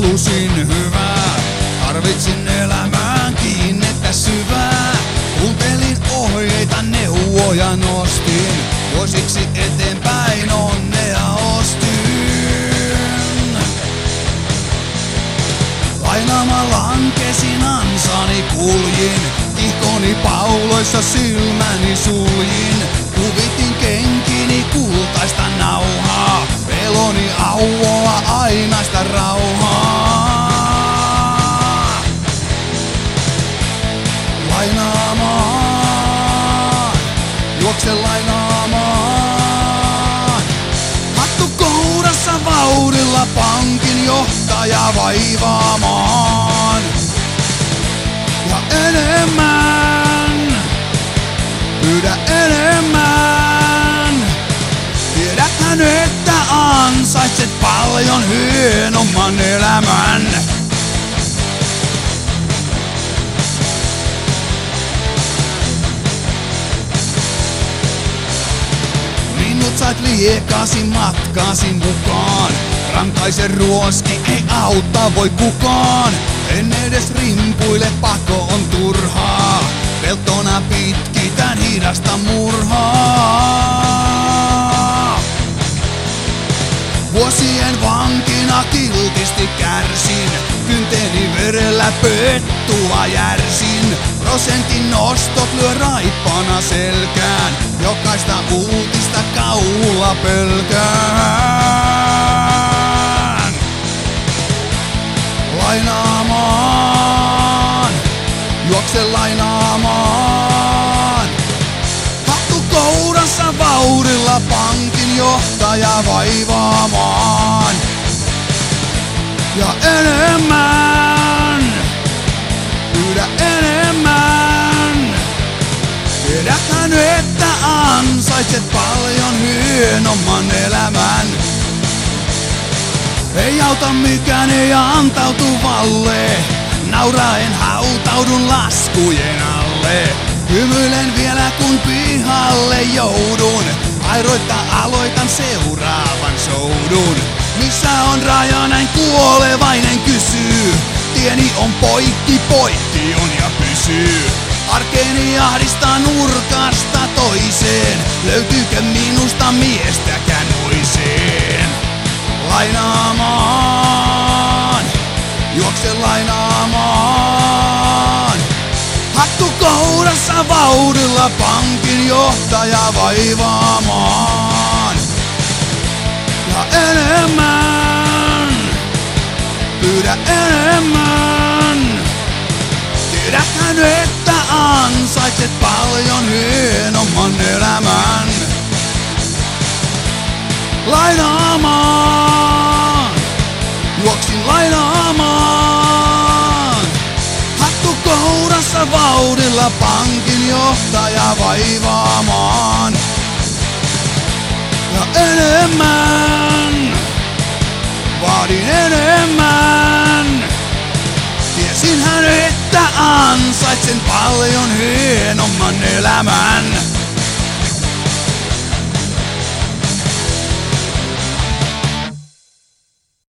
halusin hyvää. Tarvitsin elämään kiinnettä syvää. Kuuntelin ohjeita, neuvoja nostin. Vuosiksi eteenpäin onnea ostin. Lainaamalla lankesin ansani kuljin. Kihkoni pauloissa silmäni suljin. Kuvitin kenkini kultaista nauhaa. Peloni auoa ainaista rauhaa. Lainaamaan, juokse lainaamaan. Hattu kourassa vauhdilla pankin johtaja vaivaamaan. Ja enemmän, pyydä enemmän. Tiedäthän, että ansaitset paljon hienomman elämän. Minut sait liekasi matkasi mukaan. Rankaise ruoski, ei auta voi kukaan. En edes rimpuile, pako on turhaa. Peltona pitkitän hidasta murhaa. Vuosien vankina kiltisti kärsin. Kynteni verellä pettua järsin. Prosentin nostot lyö raippana selkään. Jokaista uutista kauhulla pelkään. Lainaamaan, juokse lainaamaan. Hattu kourassa vauhdilla pankin johtaja vaivaamaan. Ja enemmän, pyydä enemmän. Tiedäthän, että ansaitset paljon hienomman elämän. Ei auta mikään, ei antautu valle. Nauraen hautaudun laskujen alle. Hymyilen vielä kun pihalle joudun. Airoitta aloitan seuraavan soudun. Missä on raja, näin kuolevainen kysyy. Tieni on poikki, poikki on ja pysyy. Arkeeni ahdistaa nurkasta toiseen. Löytyykö minusta miestäkään moiseen? Lainaamaan, juokse lainaamaan. Hattu kourassa vauhdilla pankin johtaja vaivaamaan. Ja enemmän, pyydä enemmän. Tiedäthän, että ansaitset paljon hienomman elämän. Lainaamaan, juoksin lainaamaan. Hattu kourassa vauhdilla pankin johtaja vaivaamaan. Ja enemmän, vaadin enemmän. Tiesinhän, että ansaitsen paljon hienomman elämän.